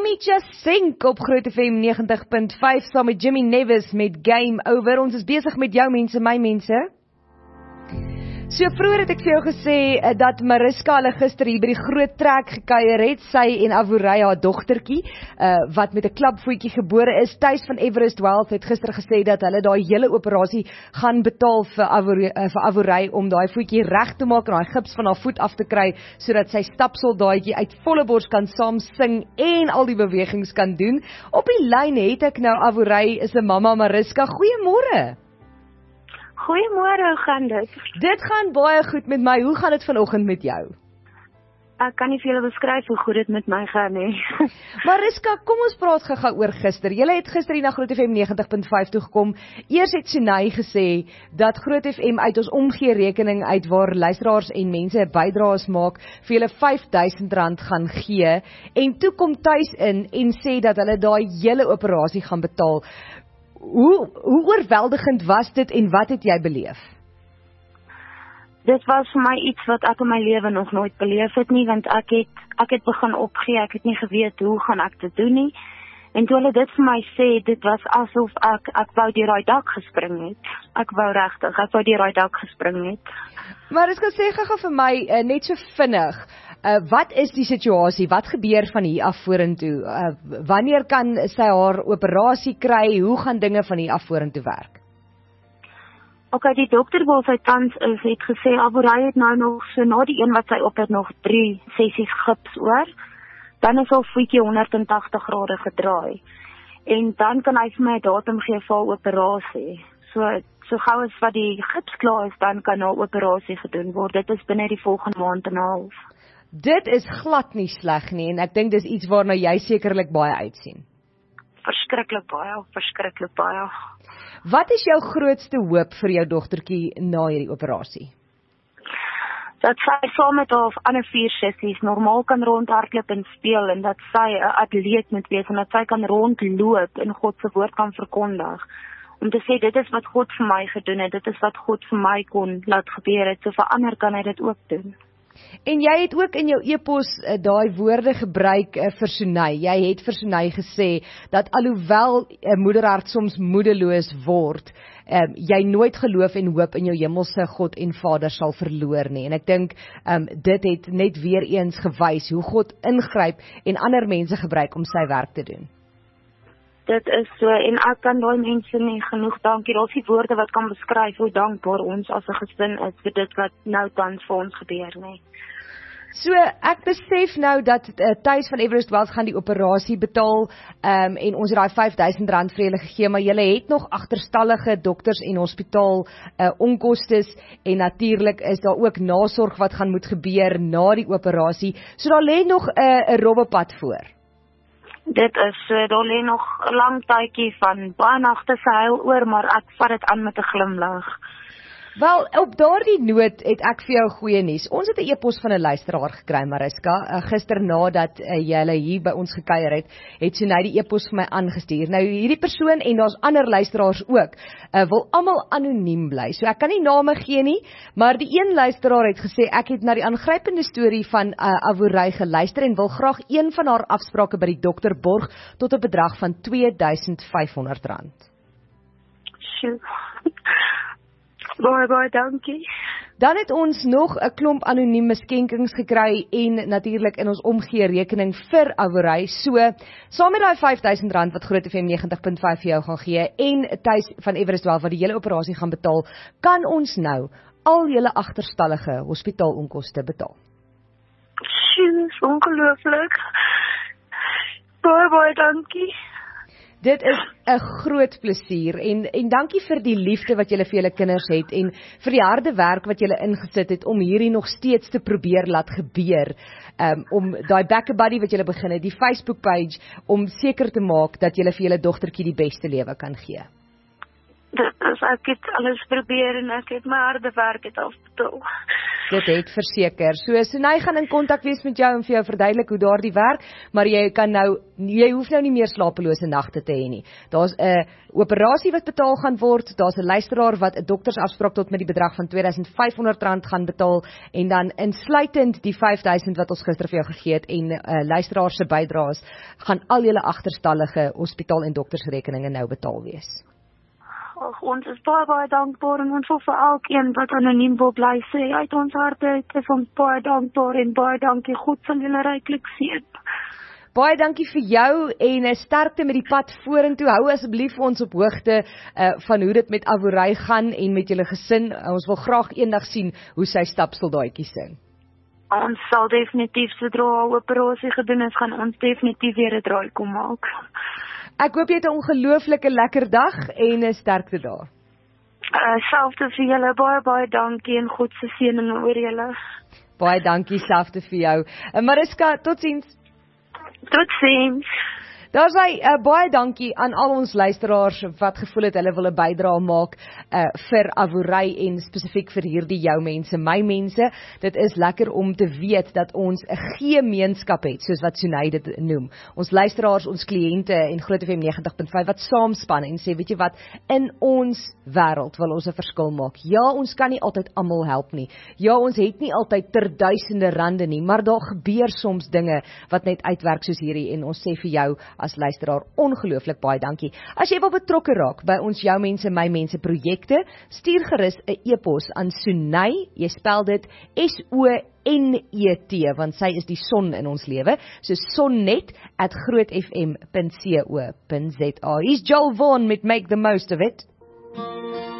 Amy Chassenk op Groot FM 90.5 saam met Jimmy Nevis met Game Over. Ons is besig met jou mense, my mense. So vroeër het ek vir jou gesê dat Mariska hulle gister hier by die groot trek gekuier het, sy en Avurei haar dogtertjie, wat met 'n klapvoetjie gebore is. Tuis van Everest Wealth het gister gesê dat hulle daai hele operasie gaan betaal vir Avurei om daai voetjie reg te maak en daai gips van haar voet af te kry, sodat sy stapsoldaatjie uit volle bors kan saam sing en al die bewegings kan doen. Op die lyn het ek nou Avurei is 'n mamma Mariska. Goeiemôre. Goeiemôre, hoe gaan dit? Dit gaan baie goed met my. Hoe gaan dit vanoggend met jou? Ek kan nie vir julle beskryf hoe goed dit met my gaan nie. Mariska, kom ons praat gou-gou oor gister. Julle het gister hier na Groot FM 90.5 toe gekom. Eers het Sunay gesê dat Groot FM uit ons omgee rekening uit waar luisteraars en mense bydraes maak vir julle R5,000 gaan gee en toe kom Tuis in en sê dat hulle daai hele operasie gaan betaal. Hoe oorweldigend was dit en wat het jy beleef? Dit was vir my iets wat ek in my lewe nog nooit beleef het nie, want ek het begin opgee, ek het nie geweet hoe gaan ek dit doen nie. En toe hulle dit vir my sê, dit was asof ek wou deur daai dak gespring het. Ek wou deur daai dak gespring het. Maar ek sê gou vir my, net so vinnig, wat is die situasie? Wat gebeur van hier af vorentoe? Wanneer kan sy haar operasie kry? Hoe gaan dinge van hier af vorentoe werk? Okay, die dokter waar sy tans is, het gesê, Avurei het nou nog, so na die een wat sy op het, nog 3 sessies gips oor. Dan is haar voetjie 180 grade gedraai. En dan kan hy vir my 'n datum gee vir haar operasie. So gou as wat die gips klaar is, dan kan haar operasie gedoen word. Dit is binne die volgende maand en 'n half. Dit is glad nie sleg nie en ek dink dis iets waarna jy sekerlik baie uitsien. Verskriklik baie. Wat is jou grootste hoop vir jou dogtertjie na hierdie operasie? Dat sy saam met haar ander 4 sessies normaal kan rondhardloop en speel en dat sy 'n atleet moet wees en dat sy kan rondloop en God se woord kan verkondig. Om te sê dit is wat God vir my gedoen het, dit is wat God vir my kon laat gebeur het, so vir ander kan hy dit ook doen. En jy het ook in jou e-pos daai woorde gebruik vir Sunay. Jy het vir Sunay gesê dat alhoewel 'n moederhart soms moedeloos word, jy nooit geloof en hoop in jou hemelse God en Vader sal verloor nie. En ek dink dit het net weer eens gewys hoe God ingryp en ander mense gebruik om sy werk te doen. Dit is so, en ek kan daai mense nie genoeg dankie. Daar's die woorde wat kan beskryf hoe dankbaar ons as 'n gesin is vir dit wat nou tans vir ons gebeur, nee. So, ek besef nou dat Tuis van Everest Wealth gaan die operasie betaal en ons het daai R5,000 vir julle gegee, maar julle het nog agterstallige dokters en hospitaal onkostes en natuurlik is daar ook nasorg wat gaan moet gebeur na die operasie. So daar lê nog 'n rowwe pad voor. Dit is, daar lê nog 'n lang tydjie van baie nagte se huil oor, maar ek vat dit aan met 'n glimlag. Wel, op daardie noot het ek vir jou goeie nuus. Ons het 'n e-pos van 'n luisteraar gekry, Mariska, gister nadat jy hulle hier by ons gekuier het Sunay die e-pos vir my aangestuur. Nou hierdie persoon en daar's ander luisteraars ook, wil almal anoniem bly. So ek kan nie name gee nie, maar die een luisteraar het gesê ek het na die aangrypende storie van Avurei geluister en wil graag een van haar afsprake by die dokter borg tot 'n bedrag van R2,500. Sjoe. Baie, dankie. Dan het ons nog 'n klomp anonieme skenkings gekry en natuurlik in ons omgee rekening vir Avurei. So, saam met daai R5,000 wat Groot FM 90.5 vir jou gaan gee en Tuis van Everest Wealth wat die hele operasie gaan betaal, kan ons nou al julle agterstallige hospitaalonkoste betaal. Sjoe, ongelooflik. Baie, dankie. Dit is 'n groot plesier en dankie vir die liefde wat julle vir julle kinders het en vir die harde werk wat julle ingesit het om hierdie nog steeds te probeer laat gebeur, om daai Back-a-Buddy wat julle begin het, die Facebook page, om seker te maak dat julle vir julle dogtertjie die beste lewe kan gee. Dit is, ek het alles probeer en ek het my harde werk het afbetaal. Dit het verseker. So Sunay gaan in kontak wees met jou en vir jou verduidelik hoe daardie werk, maar jy hoef nou nie meer slapelose nagte te hê nie. Daar's 'n operasie wat betaal gaan word, daar's 'n luisteraar wat 'n doktersafspraak tot met die bedrag van R2500 gaan betaal, en dan insluitend die R5000 wat ons gister vir jou gegee het, en luisteraar se bydraes, gaan al julle agterstallige hospitaal en doktersrekeninge nou betaal wees. Ag, ons is baie dankbaar en ons wil vir elkeen wat anoniem wil bly sê, uit ons harte is ons baie dankbaar en baie dankie. God sal julle ryklik seën. Baie dankie vir jou en 'n sterkte met die pad vorentoe. Hou asseblief vir ons op hoogte van hoe dit met Avorey gaan en met julle gesin. Ons wil graag eendag sien hoe sy stapseldaadjies sing. Ons sal definitief, sodra haar operasie gedoen is, gaan ons definitief weer 'n draai kom maak. Ek hoop jy het 'n ongelooflike lekker dag en 'n sterkte daar. Selfde vir julle, baie dankie en God se seëning oor julle. Baie dankie, selfde vir jou. Mariska, totsiens. Totsiens. Daar sê baie dankie aan al ons luisteraars wat gevoel het hulle wil 'n bydrae maak vir Avorey en spesifiek vir hierdie jou mense, my mense. Dit is lekker om te weet dat ons 'n gemeenskap het, soos wat Sunay dit noem. Ons luisteraars, ons kliënte en Groot FM 90.5 wat saamspan en sê, weet jy wat, in ons wêreld wil ons 'n verskil maak. Ja, ons kan nie altyd almal help nie. Ja, ons het nie altyd duisende rande nie, maar daar gebeur soms dinge wat net uitwerk soos hierdie, en ons sê vir jou as luisteraar ongelooflik baie dankie. As jy wil betrokke raak by ons Jou Mense My Mense projekte, stuur gerus 'n e-pos aan Sunay, jy spel dit SONET, want sy is die son in ons lewe, so sonnet@grootfm.co.za. Hier's Joel Vaughan met Make the Most of It.